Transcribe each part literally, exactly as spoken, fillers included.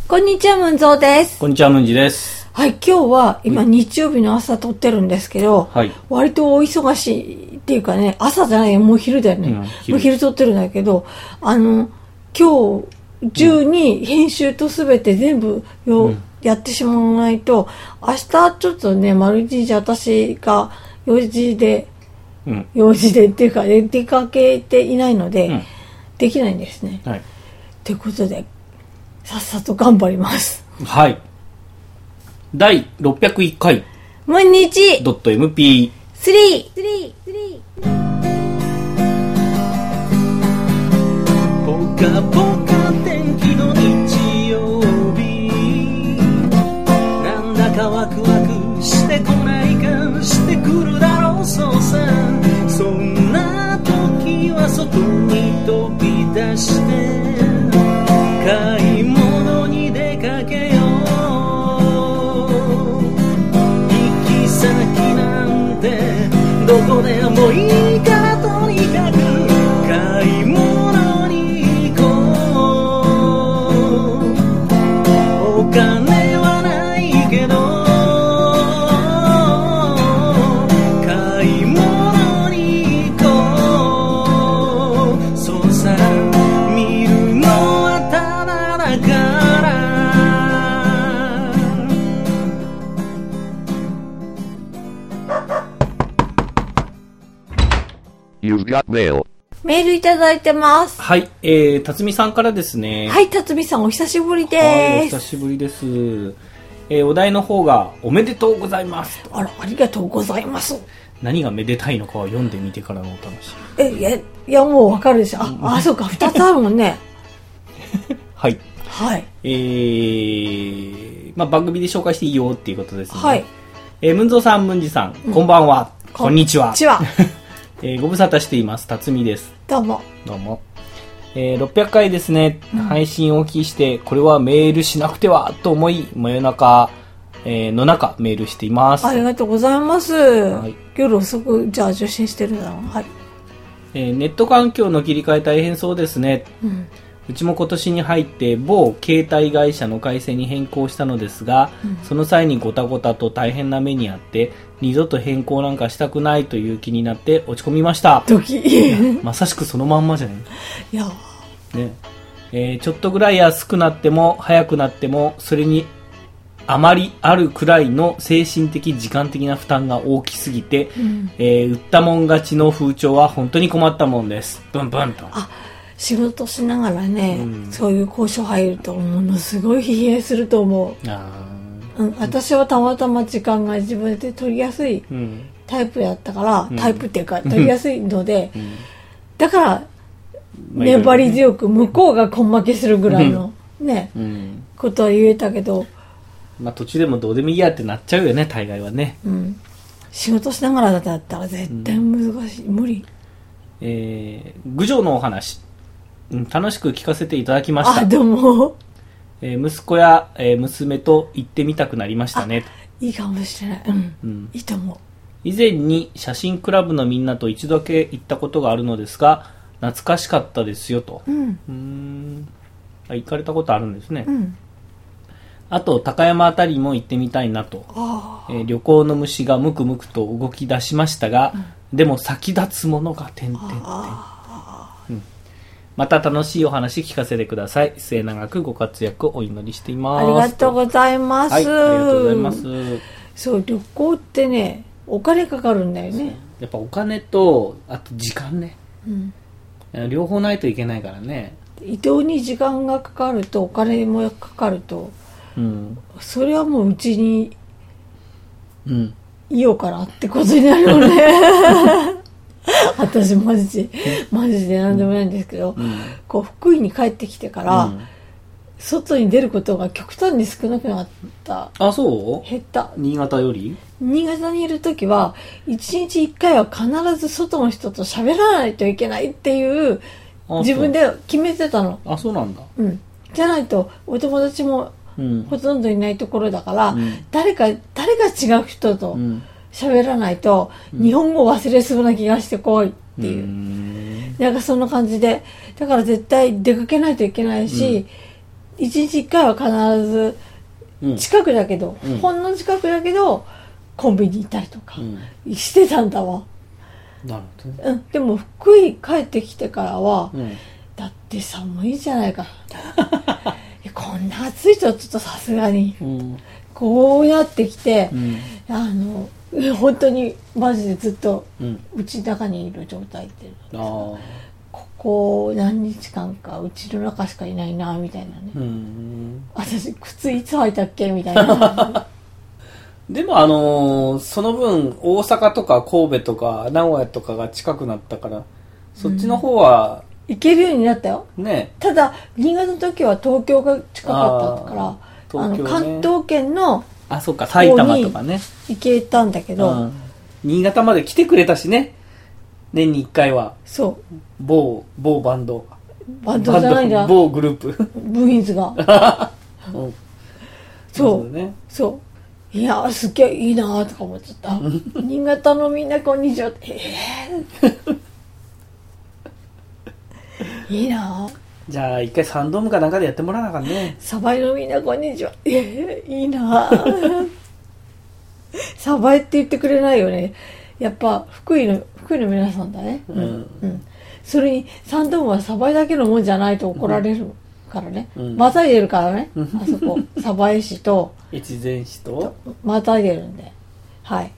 こんにちは、ムンゾーです。 こんにちは、ムンジです。 はい、今日は今日曜日の朝撮ってるんですけど、はい、割とお忙しいっていうかね、朝じゃないよ、もう昼だよね。うん、昼もう昼撮ってるんだけど、あの、今日中に編集とすべて全部よ、うん、やってしまわないと、明日ちょっとね、丸一日私が用事で、うん、用事でっていうか、ね、出かけていないので、うん、できないんですね。はい。ということで、さっさと頑張ります。 はい。だいろっぴゃくいっかい。 毎日。 ドット エムピースリー。スリー。スリー。 ぽかぽか天気の日曜日。なんだかワクワクしてこないかしてくるだろうそうさ。そんな時は外に飛び出して。買い物に出かけよう。行き先なんてどこでもいいからとにかく買い物に行こう。お金はないけど買い物に行こう。そうさ見るのは You've got mail. メールいただいてます。 はい、えー、辰巳さんからですね。 はい、辰巳さんお久しぶりです。 はい、お久しぶりです。えー、お題の方がおめでとうございます。 あら、ありがとうございます。 何がめでたいのかは読んでみてからのお楽しみ。え、いや、いやもうわかるでしょ。あ、あ、そうか、二つあるもんね。 はい。 はい。 えー、まあ番組で紹介していいよっていうことですね。 はい。 えー、ムンゾーさん、ムンジさん、うん、こんばんは。こんにちは。 こんにちは。 えー、ご無沙汰しています。辰巳です。 どうも。 どうも。えー、ろっぴゃっかいですね、うん。配信をお聞きして、これはメールしなくてはと思い、真夜中、えー、の中メールしています。 ありがとうございます。はい、夜遅く、じゃあ受信してるんだろう。はい。 えー、ネット環境の切り替え大変そうですね。うんうちも今年に入って某携帯会社の回線に変更したのですが、うん、その際にごたごたと大変な目にあって二度と変更なんかしたくないという気になって落ち込みました。 ドキまさしくそのまんまじゃない。 いや、 ねえー、ちょっとぐらい安くなっても早くなってもそれにあまりあるくらいの精神的時間的な負担が大きすぎて、うんえー、売ったもん勝ちの風潮は本当に困ったもんです。ブンブンと。 あ仕事しながらね、うん、そういう交渉入るとものすごい疲弊すると思う。あ、うん、私はたまたま時間が自分で取りやすいタイプやったから、うん、タイプっていうか取りやすいので、うん、だから粘り強く向こうが根負けするぐらいの、うん、ね、うん、ことは言えたけど、 まあ途中でもどうでもいいやってなっちゃうよね、大概はね。 うん、仕事しながらだったら絶対難しい、うん、無理。 えー、郡上のお話。楽しく聞かせていただきました。 あ、どうも。 えー、息子や、えー、娘と行ってみたくなりましたね。 いいかもしれない。うん。うん、いいと思う。 以前に写真クラブのみんなと一度だけ行ったことがあるのですが、懐かしかったですよと。うん。うーんあ、行かれたことあるんですね。うん。あと、高山あたりも行ってみたいなと。あえー、旅行の虫がムクムクと動き出しましたが、うん、でも先立つものが点々点。また楽しいお話聞かせてください。末永くご活躍お祈りしています。 ありがとうございます。はい、ありがとうございます。 そう、旅行ってね、お金かかるんだよね。 やっぱお金と、あと時間ね。うん、両方ないといけないからね。 移動に時間がかかると、お金もかかると、うん、それはもううちに、うん、いようからってことになるよね。私マジでマジで何でもないんですけど、うん、こう福井に帰ってきてから、うん、外に出ることが極端に少なくなった。 あ、そう？ 減った。 新潟より？ 新潟にいるときはいちにちいっかいは必ず外の人と喋らないといけないっていう自分で決めてたの。 あ、そうなんだ。 うん。じゃないとお友達もほとんどいないところだから、うん、誰か誰か違う人と、うん喋らないと日本語忘れそうな気がしてこいっていう、うん、なんかそんな感じでだから絶対出かけないといけないし、 いちにちいっかいは必ず近くだけど、うん、ほんの近くだけどコンビニ行ったりとかしてたんだわ、 うん、なるほどね、 うん、でも福井帰ってきてからは、うん、だって寒いじゃないかこんな暑いとちょっとさすがに、うん、こうなってきて、うん、あの本当にマジでずっとうちの中にいる状態っていうの、うん、ここ何日間かうちの中しかいないなみたいなね、うん、私靴いつ履いたっけみたいなでもあのー、その分大阪とか神戸とか名古屋とかが近くなったからそっちの方は、 うん、行けるようになったよ、 ね、 ただ新潟の時は東京が近かったからあ東京、ね、あの関東圏のあ、そうか、埼玉とかね行けたんだけど、うん、 新潟まで来てくれたしね、年にいっかいは。 そう某某バンドバンドじゃないんだ、 某グループ部員ズが、うん、そうそう、ね、そういやすっげえいいなとか思っちゃった新潟のみんなこんにちはえー、いいなじゃあ一回サンドームかなんかでやってもらわなあかんね。 サバイのみんなこんにちはえー、いいなサバイって言ってくれないよね、やっぱ福井の福井の皆さんだね、うんうん、それにサンドームはサバイだけのもんじゃないと怒られるからね、うん、またいでるからね、うん、あそこ鯖江市と越前市とまたいでるんで、はい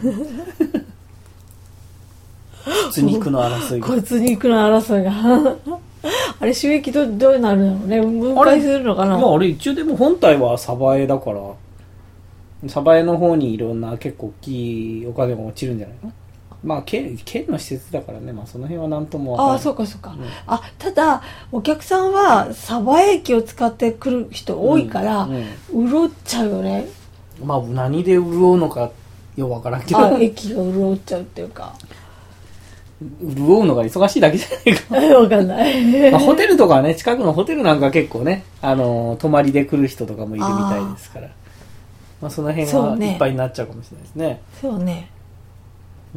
骨肉の争いが骨肉の争いがあれ収益 ど, どうなるのね、分解するのかな。 あれ、まあ、あれ一応でも本体は鯖江だから鯖江の方にいろんな結構大きいお金が落ちるんじゃないの。まあ 県, 県の施設だからね、まあ、その辺は何とも分からない。 ああそうかそうか、うん、あただお客さんは鯖江駅を使ってくる人多いから、うんうん、潤っちゃうよね。 まあ何で潤うのかよく分からんけど、 あ駅が潤っちゃうっていうか潤うのが忙しいだけじゃないか分かんない、 まあ、ホテルとかね、近くのホテルなんか結構ね、あの泊まりで来る人とかもいるみたいですから、まあ、その辺はいっぱいになっちゃうかもしれないですね。 そうね、うん、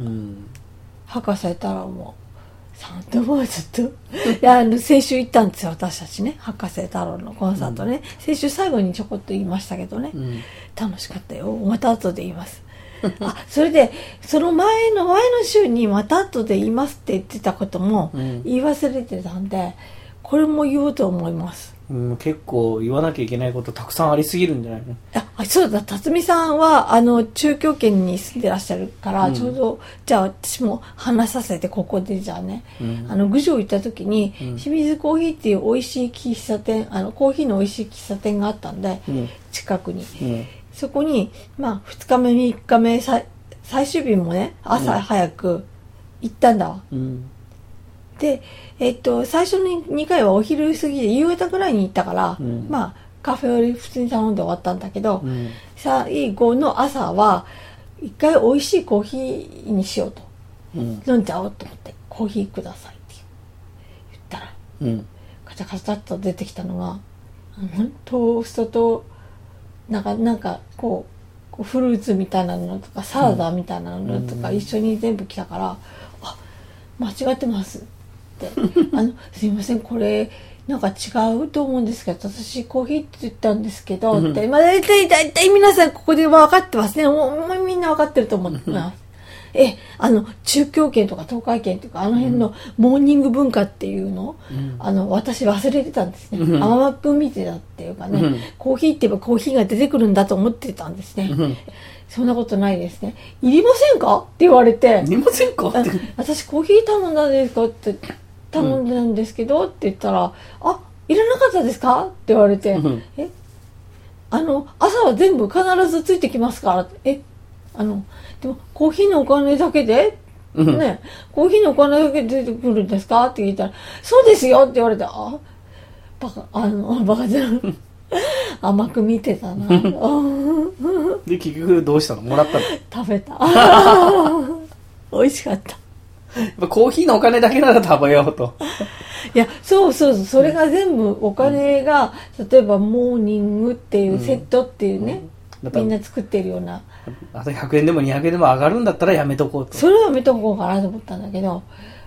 博士太郎もサンドもちょっといやあの先週行ったんですよ私たちね、博士太郎のコンサートね、うん、先週最後にちょこっと言いましたけどね、うん、楽しかったよ、また後で言いますあそれでその前の前の週にまた後で言いますって言ってたことも言い忘れてたんで、うん、これも言おうと思います、 うん、結構言わなきゃいけないことたくさんありすぎるんじゃないの。 あそうだ、辰巳さんはあの中京圏に住んでらっしゃるから、うん、ちょうどじゃあ私も話させてここでじゃあね、うん、あの郡上行った時に、うん、清水コーヒーっていう美味しい喫茶店、あのコーヒーの美味しい喫茶店があったんで、うん、近くに、うんそこに、まあ、ふつかめみっかめ最終日もね朝早く行ったんだわ、うん、で、えっと、最初のにかいはお昼過ぎで夕方ぐらいに行ったから、うん、まあカフェより普通に頼んで終わったんだけど、うん、最後の朝は一回美味しいコーヒーにしようと、うん、飲んじゃおうと思ってコーヒーくださいって言ったら、うん、カチャカチャっと出てきたのがあのトーストとなんか、なんかこう、こうフルーツみたいなのとかサラダみたいなのとか一緒に全部来たから、うん、あ間違ってますってあのすいませんこれなんか違うと思うんですけど私コーヒーって言ったんですけどって、まあ、大体大体皆さんここで分かってますね、もうみんな分かってると思ってますえあの中京圏とか東海圏とかあの辺のモーニング文化っていうの、うん、あの私忘れてたんですね、うん、甘マップ見てたっていうかね、うん、コーヒーって言えばコーヒーが出てくるんだと思ってたんですね、うん、そんなことないですね。いりませんかって言われて、 いりませんかって私コーヒー頼んだんですかって頼んだんですけど、うん、って言ったらあいらなかったですかって言われて、うん、えあの朝は全部必ずついてきますからえあのでもコーヒーのお金だけで、うん、ねコーヒーのお金だけで出てくるんですかって聞いたらそうですよって言われてあバカあのバカじゃん甘く見てたなで結局どうしたのもらったの食べた美味しかったやっぱコーヒーのお金だけなら食べようといやそうそうそうそれが全部お金が、うん、例えばモーニングっていうセットっていうね、うんみんな作ってるようなあとひゃくえんでもにひゃくえんでも上がるんだったらやめとこうとそれはやめとこうかなと思ったんだけど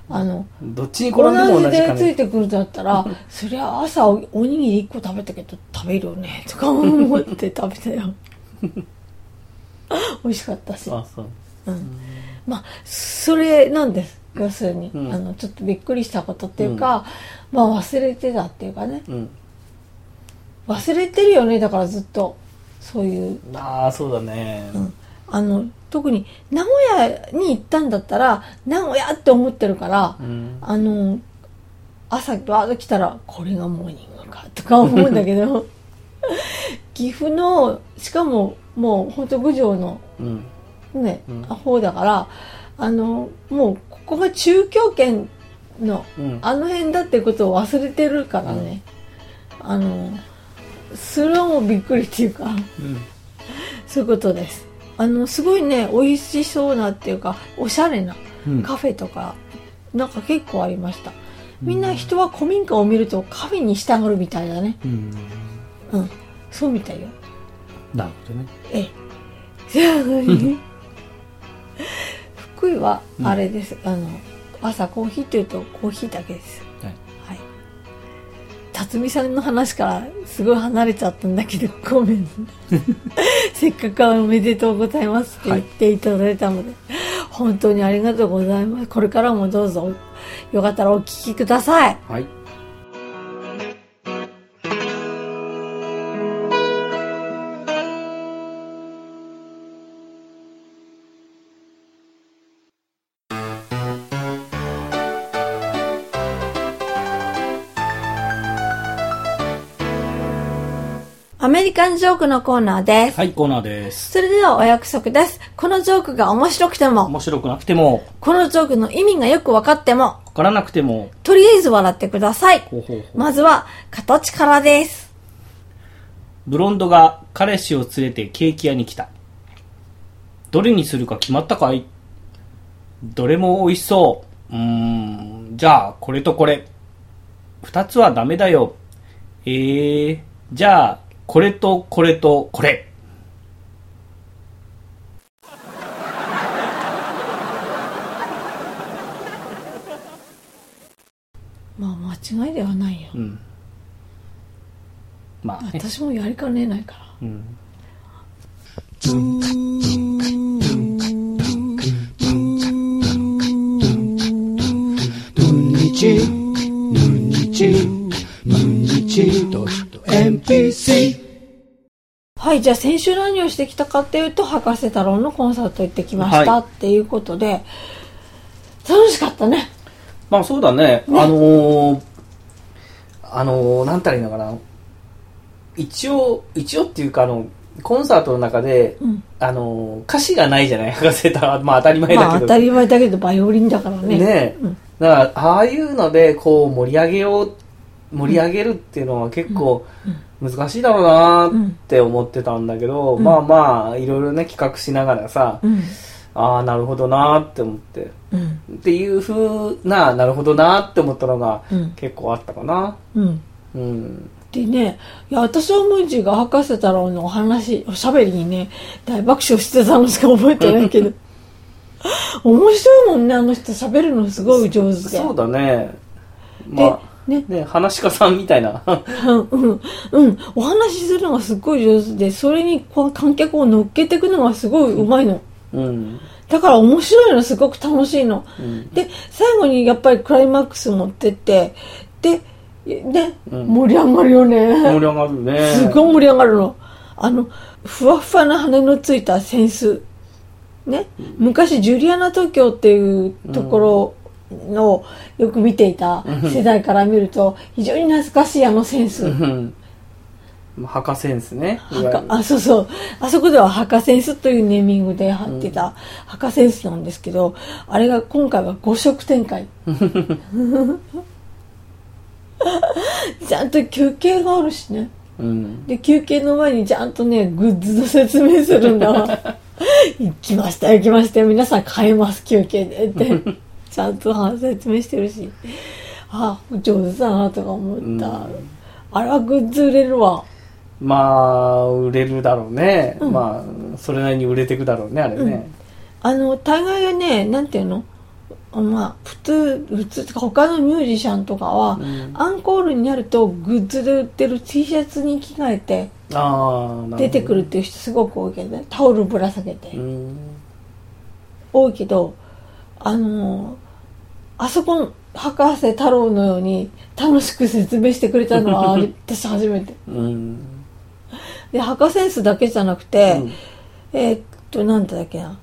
あのどっちに転んでも同じかね。 同じでついてくるんだったらそりゃ朝 お, おにぎりいっこ食べたけど食べるよねとか思って食べたよ美味しかったし。 あ、そう、 うん、まあそれなんです。要するに、うん、あのちょっとびっくりしたことっていうか、うん、まあ忘れてたっていうかね、うん、忘れてるよね。だからずっとそういう。 ああ、そうだね、 うん、あの特に名古屋に行ったんだったら名古屋って思ってるから、うん、あの朝バーッと来たらこれがモーニングかとか思うんだけど岐阜のしかももう本当郡上の、うんね、うん、方だからあのもうここが中京圏の、うん、あの辺だってことを忘れてるからね、うん、あのそれはもうびっくりっていうか、うん、そういうことです。あのすごいね美味しそうなっていうかおしゃれなカフェとか、うん、なんか結構ありました。みんな人は古民家を見るとカフェに従うみたいだね。うん、うん、そうみたいよ。 なるほどね。 ええ。じゃあ何福井はあれです、うん、あの朝コーヒーというとコーヒーだけです。はい。はい。辰巳さんの話からすごい離れちゃったんだけどごめん。せっかくおめでとうございますって言っていただいたので、はい、本当にありがとうございます。これからもどうぞよかったらお聞きください。 はい。 アメリカンジョークのコーナーです。 はい、コーナーです。 それではお約束です。このジョークが面白くても、 面白くなくても、 このジョークの意味がよく分かっても、 分からなくても、 とりあえず笑ってください。 ほうほうほう。 まずは、形からです。 ブロンドが彼氏を連れてケーキ屋に来た。どれにするか決まったかい？どれも美味しそう。うーん、じゃあ、これとこれ。二つはダメだよ。えー、じゃあ、これとこれとこれ。 まあ間違いではないよ。うん、まあ、ね、私もやりかねないから。うん。はい、じゃあ先週何をしてきたかっていうと博士太郎のコンサート行ってきました、はい、っていうことで楽しかったね。 まあそうだね、ね、あのー、あのー、なんたらいいのかな、一応一応っていうかあのコンサートの中で、うん、あの歌詞がないじゃない博士太郎。まあ当たり前だけど、まあ、 当たり前だけどバイオリンだからね。 ね、うん、だからああいうのでこう盛り上げよう盛り上げるっていうのは結構難しいだろうなって思ってたんだけど、うん、まあまあいろいろね企画しながらさ、うん、ああなるほどなって思って、うん、っていう風ななるほどなって思ったのが結構あったかな。うんうん、でね、いや私はムンジが博士太郎のお話おしゃべりにね大爆笑してたのしか覚えてないけど面白いもんね、あの人しゃべるのすごい上手で。 そうだね、まあねね、話し家さんみたいなうんうんうん、お話しするのがすごい上手で、それにこう観客を乗っけていくのがすごいうまいの、うん、だから面白いの、すごく楽しいの、うん、で最後にやっぱりクライマックス持ってってでね、うん、盛り上がるよね。 盛り上がるね。 すごい盛り上がるの。あのふわふわな羽のついた扇子ね、うん、昔ジュリアナ東京っていうところのよく見ていた世代から見ると非常に懐かしいあのセンス、うん、 墓センスね。 あ、そうそう、あそこでは墓センスというネーミングで貼ってた墓センスなんですけど、あれが今回はご色展開ちゃんと休憩があるしね、うん、で休憩の前にちゃんとねグッズの説明するんだわ行きました行きました皆さん買えます休憩でってちゃんと説明してるし、あ上手だなとか思った、うん、あれはグッズ売れるわ。 まあ売れるだろうね、うん、まあそれなりに売れていくだろうねあれね、 うん、あの大概はねなんていうのまあ普通普通とか他のミュージシャンとかは、うん、アンコールになるとグッズで売ってる T シャツに着替えて出てくるっていう人すごく多いけどね、タオルぶら下げて、うん、多いけどあのあそこの博士太郎のように楽しく説明してくれたのは私初めて、うん、で博センスだけじゃなくて、うん、えー、っとなんだっけな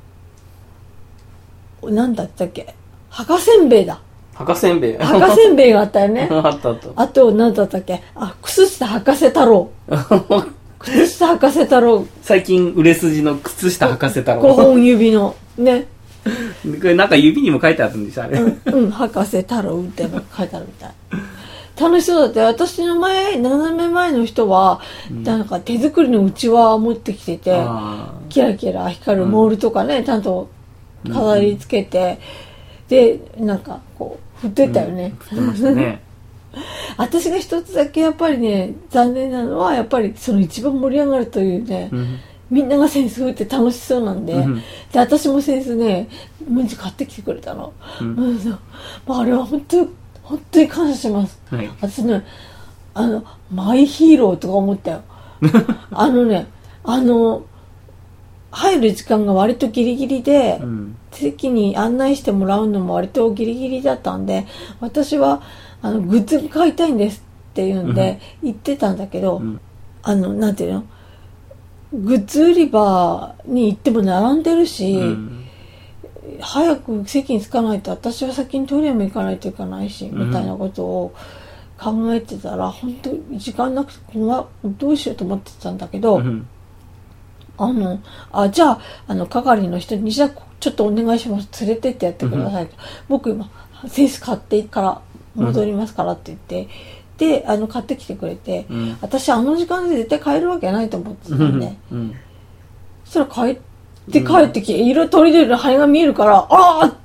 なんだったっけ博せんべいだ。 博せんべい。 博せんべいがあったよね。 あったあった。 あと、なんだったっけあ、靴下博士太郎。靴下博士太郎。 最近売れ筋の靴下博士太郎。 ごほん指の。ね。 これなんか指にも書いてあるんでしょあれ。 うん、うん、博士太郎って書いてあるみたい。楽しそうだって。私の前、斜め前の人は、うん、なんか手作りのうちわを持ってきてて、キラキラ光るモールとかね、うん、ちゃんと飾り付けて、うんでなんかこう振ってたよね、 うん、振ってましたね私が一つだけやっぱりね残念なのはやっぱりその一番盛り上がるというね、うん、みんなが扇子振って楽しそうなんで、うん、で私も扇子ねムンジ買ってきてくれたの、うんうんまあ、あれは本当に本当に感謝します、はい、私ねあのマイヒーローとか思ったよあのねあの入る時間が割とギリギリで、うん、席に案内してもらうのも割とギリギリだったんで私はあのグッズ買いたいんですって言うんで、うん、言ってたんだけど、うん、あのなんていうのグッズ売り場に行っても並んでるし、うん、早く席に着かないと私は先にトイレも行かないといけないし、うん、みたいなことを考えてたら本当に時間なくてどうしようと思ってたんだけど、うんあのあじゃあ、あの係の人にじゃあちょっとお願いします連れてってやってくださいと、うん、僕今センス買ってから戻りますからって言って、うん、であの買ってきてくれて、うん、私あの時間で絶対買えるわけないと思ってたんで、うん、そしたら帰って帰ってきて、色とりどりの羽が見えるからああ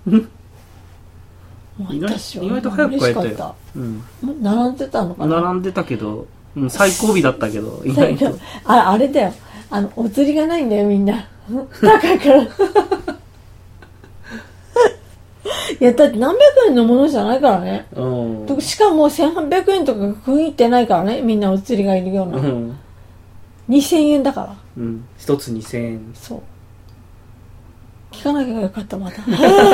私は意外と早く帰ったよ、 うん、並んでたのかな並んでたけど、うん、最後尾だったけど意外とああれだよあのお釣りがないんだよみんな高いからいやだって何百円のものじゃないからね、うん、しかもせんはっぴゃくえんとか区切ってないからねみんなお釣りがいるような、うん、にせんえんだから、 うん、一つにせんえんそう聞かなきゃよかったまた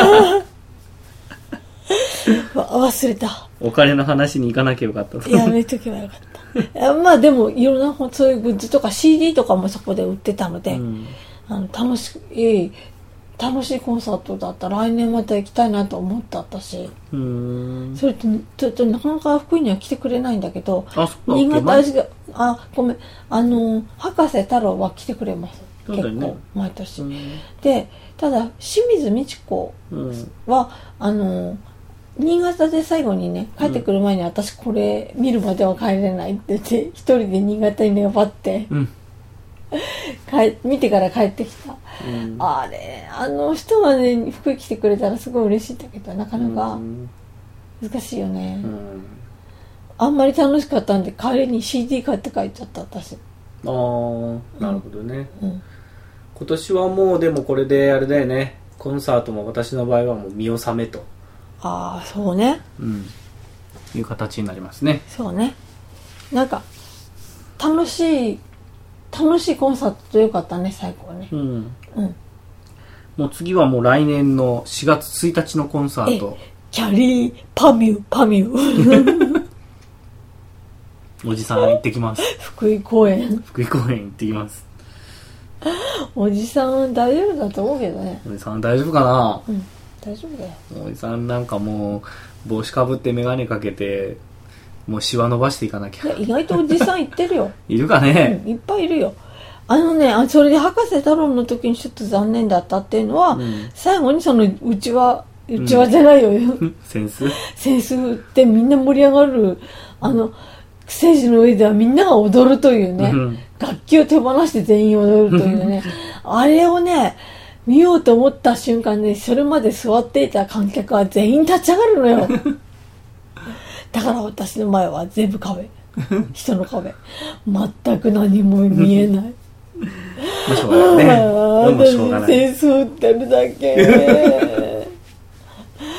忘れたお金の話に行かなきゃよかったやめとけばよかったまあでもいろんなそういうグッズとか シーディー とかもそこで売ってたので、うん、あの楽しい楽しいコンサートだったら来年また行きたいなと思った私うーんそれとちょっとなかなか福井には来てくれないんだけどあそう新潟味があごめんあの博士太郎は来てくれます結構、ね、毎年でただ清水美智子は、うん、あの新潟で最後にね帰ってくる前に、うん、私これ見るまでは帰れないって言って一人で新潟に粘って、うん、帰見てから帰ってきた、うん、あれあの人がね福井来てくれたらすごい嬉しいんだけどなかなか難しいよね、うん、あんまり楽しかったんで帰りに シーディー 買って帰っちゃった私ああなるほどね、うん、今年はもうでもこれであれだよねコンサートも私の場合はもう見納めとああそうね、 うん、いう形になりますねそうねなんか楽しい楽しいコンサートとよかったね最高ね、うんうん、もう次はもう来年のしがつついたちのコンサートキャリーパミュパミュおじさん行ってきます福井公園福井公園行ってきますおじさん大丈夫だと思うけどねおじさん大丈夫かな、 うん大丈夫だよおじさんなんかもう帽子かぶって眼鏡かけてもうシワ伸ばしていかなきゃいや意外とおじさんいってるよいるかね、 うん、いっぱいいるよあのねあそれで博士太郎の時にちょっと残念だったっていうのは、うん、最後にそのうちはうちはじゃないよ、うん、 センスセンスってみんな盛り上がるあのステージの上ではみんなが踊るというね、うん、楽器を手放して全員踊るというねあれをね見ようと思った瞬間にそれまで座っていた観客は全員立ち上がるのよだから私の前は全部壁人の壁全く何も見えないまあしょうがないね私センス打ってるだけ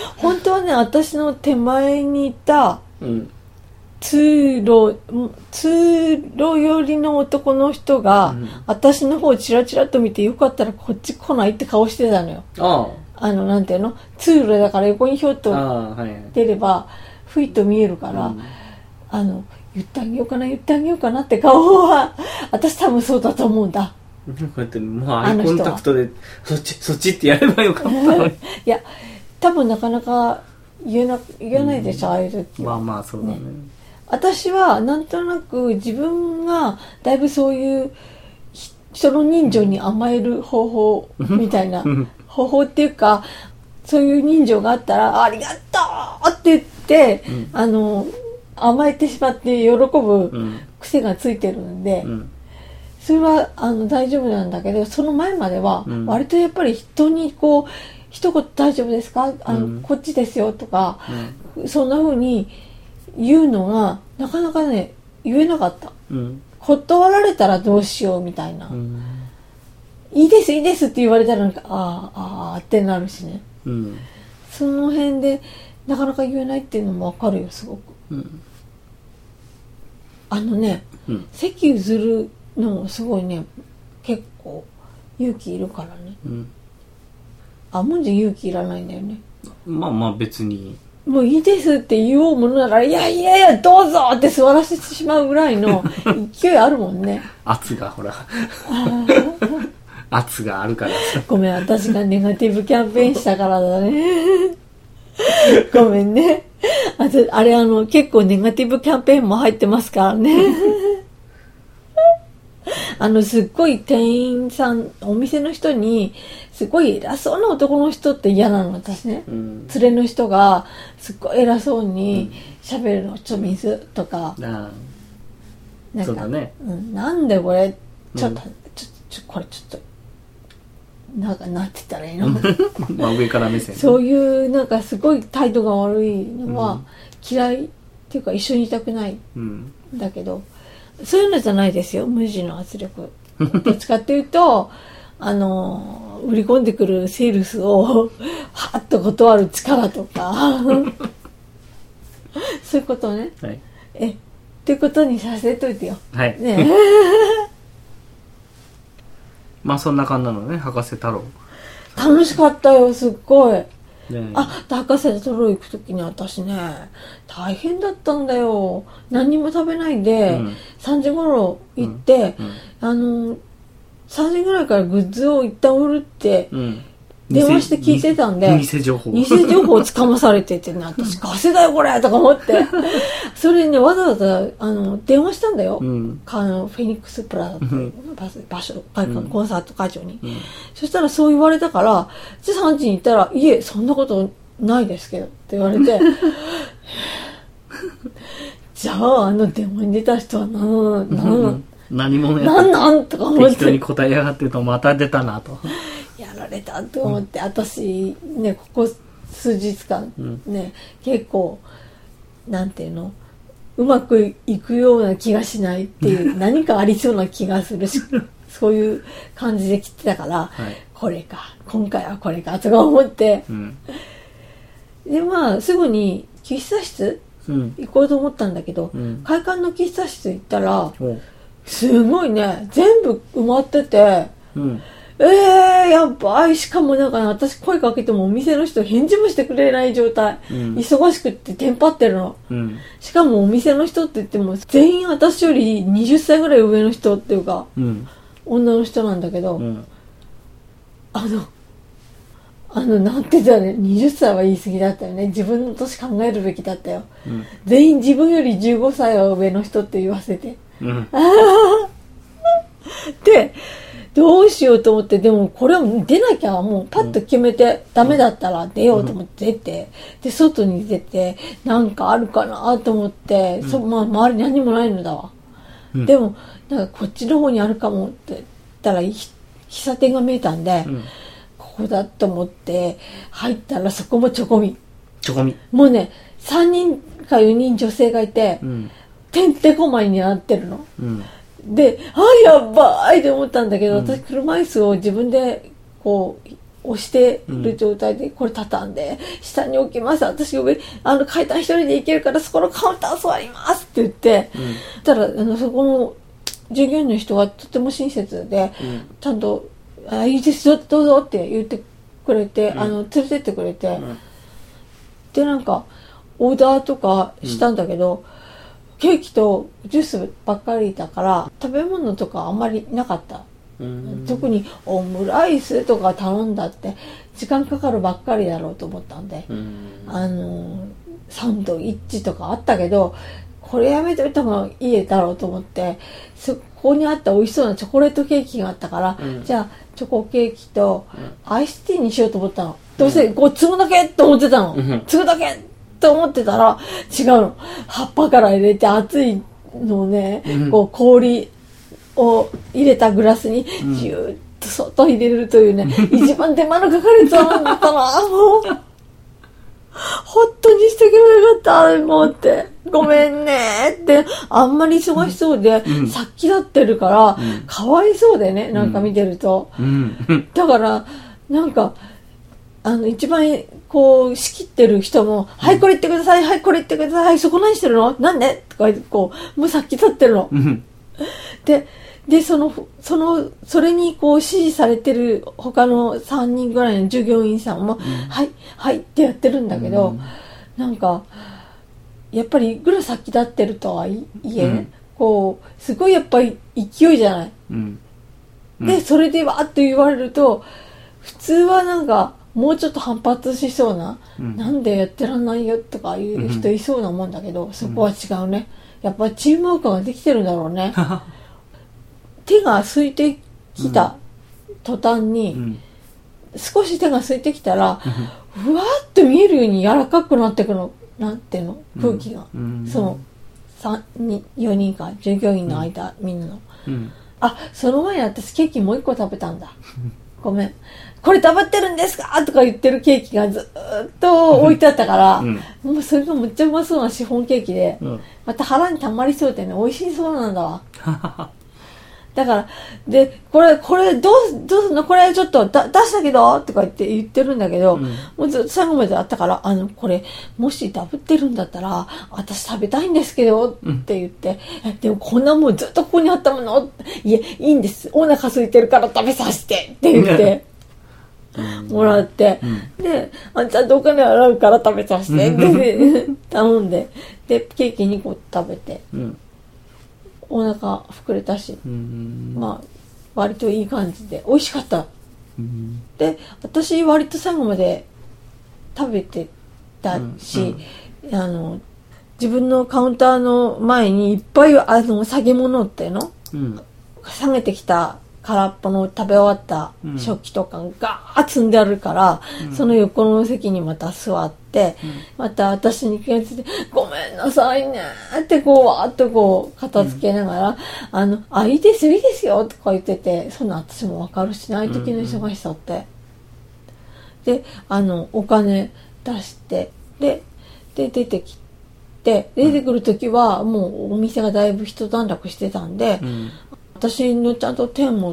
当はね、私の手前にいた、 うん、 通路通路寄りの男の人が、うん、私の方をチラチラと見て、よかったらこっち来ないって顔してたのよ。 あああのなんていうの、通路だから横にひょっと出ればふいっと見えるから、うん、あの言ってあげようかな言ってあげようかなって顔は私多分そうだと思うんだ。 こうやってもうアイコンタクトでそっちそっちってやればよかったのにいや多分なかなか言えな言えないでしょ、うん、ああいう時は。まあまあそうだね。ね、 私はなんとなく自分がだいぶそういう人の人情に甘える方法みたいな方法っていうか、そういう人情があったらありがとうって言って、うん、あの甘えてしまって喜ぶ癖がついてるんで、うん、それはあの大丈夫なんだけど、その前までは割とやっぱり人にこう一言大丈夫ですか、あの、うん、こっちですよとか、うん、そんな風に言うのがなかなかね言えなかった、うん、断られたらどうしようみたいな、うん、いいですいいですって言われたらなんかああああってなるしね、うん、その辺でなかなか言えないっていうのも分かるよすごく、うん、あのね、うん、席譲るのもすごいね結構勇気いるからね、うん、あもんじゃ勇気いらないんだよね。 まあまあ別にもういいですって言おうものならいやいやいやどうぞって座らせてしまうぐらいの勢いあるもんね圧がほら圧があるからごめん私がネガティブキャンペーンしたからだねごめんね。あとあれあの結構ネガティブキャンペーンも入ってますからねあのすっごい店員さんお店の人にすごい偉そうな男の人って嫌なの私ね、うん、連れの人がすっごい偉そうに喋るの、ちょ水とか、うん、なんかそうだね、 うん、なんでこれちょっと、うん、ちょちょこれちょっとなんかなんて言ったらいいのまあ上から目線、ね、 そういうなんかすごい態度が悪いのは嫌いっていうか一緒にいたくないんだけど、そういうのじゃないですよ無地の圧力どっちかっていうとあの売り込んでくるセールスをはっと断る力とかそういうことね、はい、えっていうことにさせといてよ、 はいねまあそんな感じなのね博士太郎。 楽しかったよすっごい、ね、あ博士太郎行く時に私ね大変だったんだよ。何にも食べないで、うん、さんじ頃行って、うんうん、あのさんじぐらいからグッズを一旦売るって、うん、電話して聞いてたんで偽情報偽情報をつかまされててね私ガセだよこれとか思ってそれねわざわざあの電話したんだよ、うん、あのフェニックスプラザっていう場所、うん、コンサート会場に、うん、そしたらそう言われたからじゃあさんじに行ったらいえそんなことないですけどって言われてじゃああの電話に出た人は何なの何者やなんなんとか思って適当に答えやがってるとまた出たなとやられたと思って、うん、私ねここ数日間ね、うん、結構なんていうのうまくいくような気がしないっていう何かありそうな気がするしそういう感じで来てたから、はい、これか今回はこれかとか思って、うん、でまあすぐに喫茶室行こうと思ったんだけど、うん、会館の喫茶室行ったら、うんすごいね全部埋まってて、うん、えーやばいしかもなんか、ね、私声かけてもお店の人返事もしてくれない状態、うん、忙しくってテンパってるの、うん、しかもお店の人って言っても全員私よりはたちぐらい上の人っていうか、うん、女の人なんだけど、うん、あのあのなんて言ったらねはたちは言い過ぎだったよね自分の年考えるべきだったよ、うん、全員自分よりじゅうごさいは上の人って言わせてうん、でどうしようと思ってでもこれは出なきゃもうパッと決めて、うん、ダメだったら出ようと思って出てで外に出てなんかあるかなと思って、うんそまあ、周りに何もないのだわ、うん、でもなんかこっちの方にあるかもって言ったら喫茶店が見えたんで、うん、ここだと思って入ったらそこもチョコミチョコミもうねさんにんかよにん女性がいて、うんてんてこまいになってるの、うん、であやばいと思ったんだけど、うん、私車椅子を自分でこう押してる状態でこれ畳んで下に置きます、私上あの階段一人で行けるからそこのカウンター座りますって言って、うん、たらあのそこの従業員の人がとても親切で、うん、ちゃんとあいいですよどうぞって言ってくれて、うん、あの連れてってくれて、うん、でなんかオーダーとかしたんだけど、うん、ケーキとジュースばっかりだから食べ物とかあんまりなかった、うん、特にオムライスとか頼んだって時間かかるばっかりだろうと思ったんで、うん、あのサンドイッチとかあったけどこれやめといた方がいいだろうと思ってそこにあった美味しそうなチョコレートケーキがあったから、うん、じゃあチョコケーキとアイスティーにしようと思ったの、うん、どうせこう継ぐだけと思ってたの、うん、継ぐだけと思ってたら違うの、葉っぱから入れて熱いのをね、うん、こう氷を入れたグラスにジューッとそっと入れるというね、うん、一番手間のかかるやつなんだったなもう本当にしてくればよかったと思ってごめんねってあんまり忙しそうで、うん、さっきだってるから、うん、かわいそうでねなんか見てると、うん、だからなんかあの一番こう仕切ってる人も、うん、はいこれ言ってくださいはいこれ言ってくださいそこ何してるのなんでとか言ってこうもうさっき立ってるの、うん、ででそのそのそれにこう指示されてる他のさんにんぐらいの従業員さんも、うん、はいはいってやってるんだけど、うん、なんかやっぱりいくら先立ってるとはいえ、うん、こうすごいやっぱり勢いじゃない、うんうん、でそれでわーっと言われると普通はなんかもうちょっと反発しそうな、うん、なんでやってらんないよとかいう人いそうなもんだけど、うん、そこは違うね、やっぱりチームワークができてるんだろうね手が空いてきた途端に、うん、少し手が空いてきたらふわっと見えるように柔らかくなってくのなんていうの空気が、うん、そのさんにんよにんか従業員の間、うん、みんなの、うん、あその前に私ケーキもう一個食べたんだごめんこれ食べてるんですかとか言ってるケーキがずっと置いてあったから、うん、もうそれがめっちゃうまそうなシフォンケーキで、うん、また腹にたまりそうでね美味しそうなんだわだからでこれこれどうどうすんのこれちょっとだ出したけどとか言って言ってるんだけど、うん、もうずっと最後まであったからあのこれもしダブってるんだったら私食べたいんですけどって言って、うん、でもこんなもんずっとここにあったものいやいいんですお腹空いてるから食べさせてって言ってもらって、うん、であちゃんとお金払うから食べさせてって頼んででケーキにこ食べて、うん、お腹膨れたし、うん、まあ割といい感じで美味しかった、うん、で私割と最後まで食べてたし、うんうん、あの自分のカウンターの前にいっぱいあの下げ物っていうの、うん、下げてきた空っぽの食べ終わった食器とかがガーッ積んであるから、うん、その横の席にまた座って、うん、また私に気がついてごめんなさいねってこうわーっとこう片付けながら、うん、あのあいいですよいいですよとか言っててそんな私も分かるしない時の忙しさって、うんうん、であのお金出してでで出てきて出てくる時はもうお店がだいぶ一段落してたんで、うん私のちゃんと手を持って、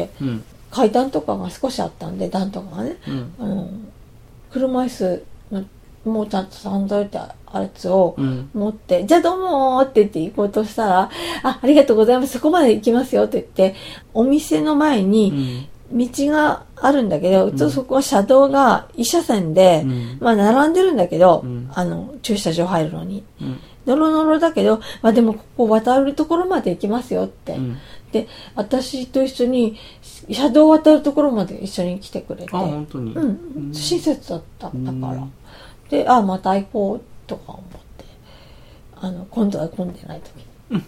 うん、階段とかが少しあったんで段とかがね、うん、あの車椅子のもうちゃんとサンドイたやつを持って、うん、じゃあどうもって言って行こうとしたらあありがとうございますそこまで行きますよって言ってお店の前に道があるんだけど、うん、そこは車道が一車線で、うん、まあ並んでるんだけど、うん、あの駐車場入るのに、うんノロノロだけど、まあ、でもここ渡るところまで行きますよって、うん、で私と一緒に車道を渡るところまで一緒に来てくれてあ本当に、 うん、親切だっただからであまた行こうとか思ってあの今度は混んでない時に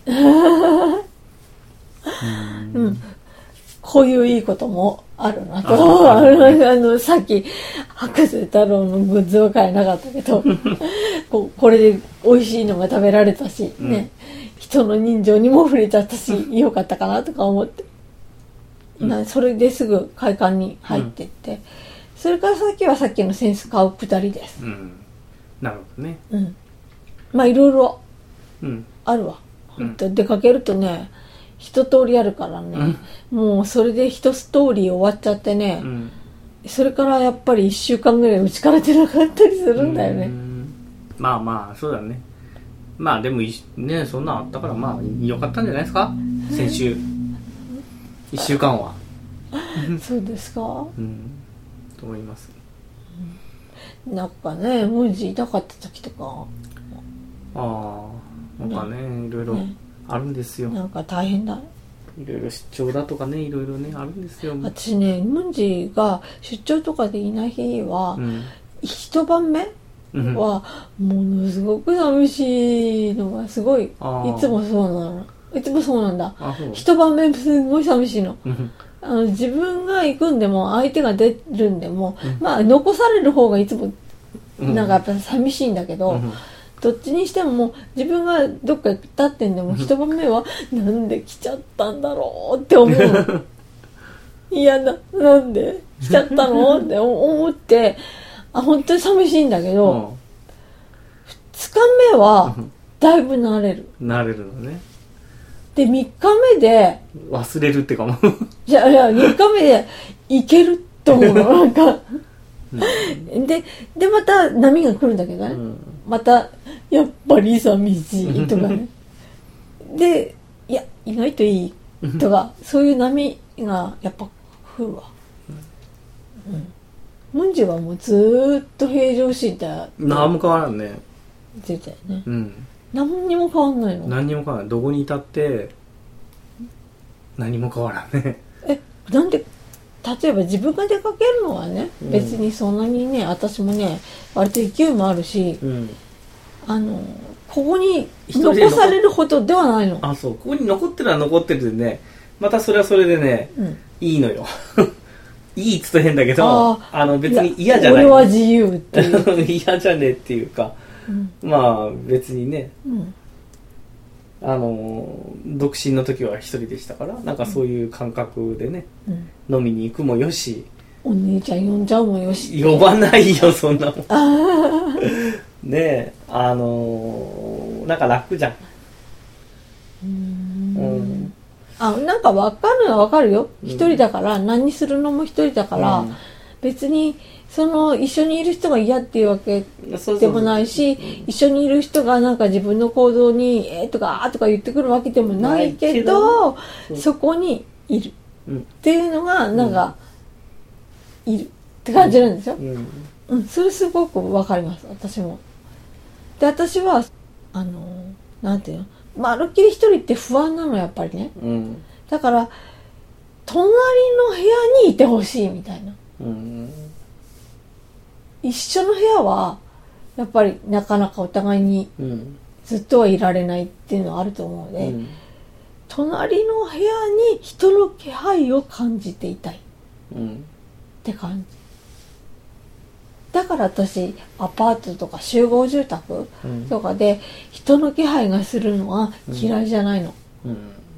うん、うん、こういういいこともあるなとああのさっき博士太郎のグッズは買えなかったけどこ, これで美味しいのが食べられたし、うん、ね人の人情にも触れちゃったしよかったかなとか思って、うん、なそれですぐ会館に入っていって、うん、それから先はさっきのセンス買うくだりです、うん、 なるほどね、 うん、まあいろいろあるわ、うん、本当出かけるとね一通りあるからね、うん、もうそれで一ストーリー終わっちゃってね、うん、 それからやっぱりいっしゅうかんぐらい打ちから出なかったりするんだよね。うん、 まあまあそうだね。まあでもね、そんなのあったからまあ良かったんじゃないですか、先週いっしゅうかんは。 そうですか、 うん、と思います。 なんかね、文字痛かった時とか、 ああ、なんかね、ね、いろいろあるんですよ。 なんか大変だ。 いろいろ出張だとかね、いろいろねあるんですよ。 私ね、文字が出張とかでいない日は、うん、一晩目はものすごく寂しいのがすごい、いつもそうなの。いつもそうなんだ。一晩目すごい寂しいの。あの自分が行くんでも相手が出るんでも、うん、まあ残される方がいつもなんかやっぱ寂しいんだけど、うん、どっちにしてももう自分がどっか立ってんでも一晩目はなんで来ちゃったんだろうって思う。嫌だ、なんで来ちゃったのって思って、あ、本当に寂しいんだけど、うん、ふつかめはだいぶ慣れる。 慣れるのね。 でみっかめで忘れるってかもいやいやみっかめでいけると思うのなんか、うん、ででまた波が来るんだけどね、うん、またやっぱり寂しいとかねでいや意外といいとかそういう波がやっぱ来るわ、うん、文字はもうずーっと平常心だ。 何も変わらんね。 出たよね。 うん。 何にも変わんないの。 何にも変わらない。どこにいたって何も変わらんね。 え、なんで例えば自分が出かけるのはね、うん、別にそんなにね、私もね割と勢いもあるし、うん、あのここに残されるほどではないの。 あ、そう。ここに残ってるのは残ってるでね、またそれはそれでね、うん、いいのよ。いいっつと変だけど、ああの別に嫌じゃない。 俺は自由っていう嫌じゃねえっていうか、うん、まあ別にね、うん、あの独身の時は一人でしたから、なんかそういう感覚でね、うん、飲みに行くもよし、 お姉ちゃん呼んじゃうもよし、 呼ばないよそんなもんねえ、あのなんか楽じゃん。 うーん、うん、あ、なんか分かるのは分かるよ。一、うん、人だから何するのも一人だから、うん、別にその一緒にいる人が嫌っていうわけでもないし、そうそうそう、一緒にいる人がなんか自分の行動にえーとかあーとか言ってくるわけでもないけど、けどそこにいるっていうのがなんか、うん、いるって感じなんですよ。うん、うん、それすごく分かります、私も。で、私はあのなんていうの、まるっきり一人って不安なのやっぱりね、うん、だから隣の部屋にいてほしいみたいな、うん、一緒の部屋はやっぱりなかなかお互いにずっとはいられないっていうのはあると思うので、うん、隣の部屋に人の気配を感じていたいって感じ。だから私アパートとか集合住宅とかで人の気配がするのは嫌いじゃないの、うん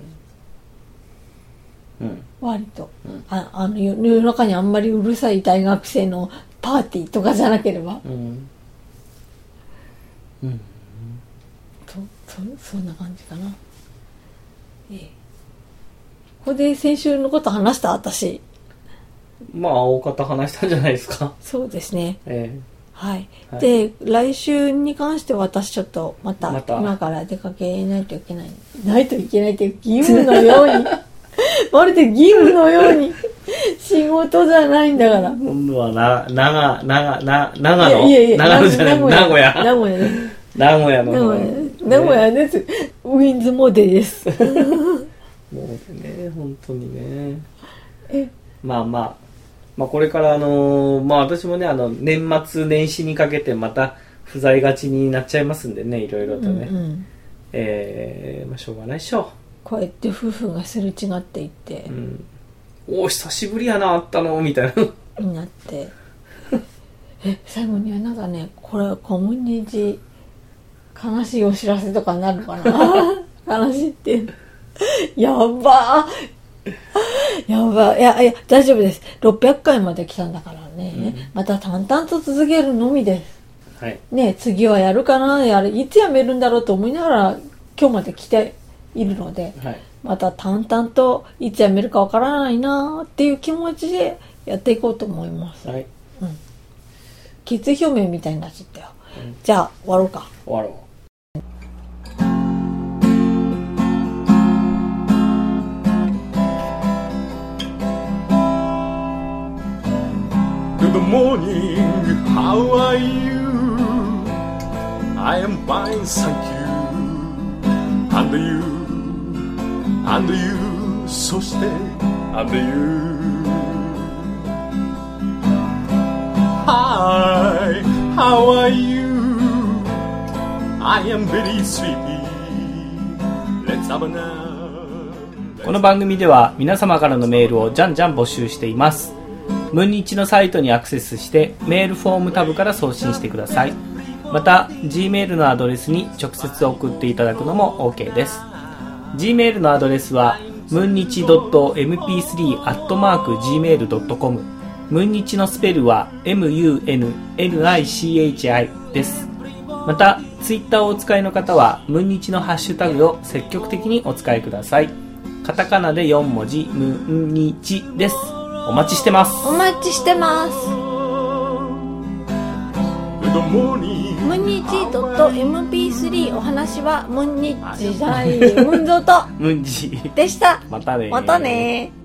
うん、割と、うん、あ, あの世の中にあんまりうるさい大学生のパーティーとかじゃなければ、うんうん、とそ, そんな感じかな、ええ、ここで先週のこと話した私。 まあ大方話したんじゃないですか。 そうですね、えーはい、 はい、 で来週に関しては私ちょっとまた今から出かけないといけないないといけないという義務のようにまるで義務のように仕事じゃないんだから。 今度はな長長な長野いやいや長野じゃない名古屋名古屋ね名古屋の名古屋、ね、名古屋です、ウィンズモデですもうね本当にねえまあまあまあ、これからあのー、まあ私もねあの年末年始にかけてまた不在がちになっちゃいますんでね、いろいろとね、うんうん、えー、まあしょうがないっしょ。 こうやって夫婦がすれ違っていって、うん、 お久しぶりやなあったのみたいなになってえ最後にはなんかねこれコミュニティ悲しいお知らせとかになるのかな悲しいってやばーやばい、いやいや大丈夫です。ろっぴゃっかいまで来たんだからね、うん、また淡々と続けるのみです、はい、ね、次はやるかな、やるいつやめるんだろうと思いながら今日まで来ているので、はい、また淡々といつやめるかわからないなっていう気持ちでやっていこうと思います。 はい。 うん。決意表明みたいになっちゃったよ。うん、じゃあ終わろうか。 終わろう。 Good morning, how are you? I am fine, thank you. And you, and you, そして and you. Hi, how are you? I am very sleepy. Let's have a nap. この番組では皆様からのメールをじゃんじゃん募集しています。ムンニチのサイトにアクセスしてメールフォームタブから送信してください。また Gmail のアドレスに直接送っていただくのも OK です。 Gmail のアドレスはムンニチ ドット エムピースリー アットマーク ジーメール ドットコム、 ムンニチのスペルは エムユーエヌエヌアイシーエイチアイ です。また Twitter をお使いの方はムンニチのハッシュタグを積極的にお使いください。カタカナでよんもじムンニチです。お待ちしてます。 お待ちしてます。ムンニチ ドット エムピースリー お話はムンニチじゃないムンゾーとムンジでした。 またねまたね。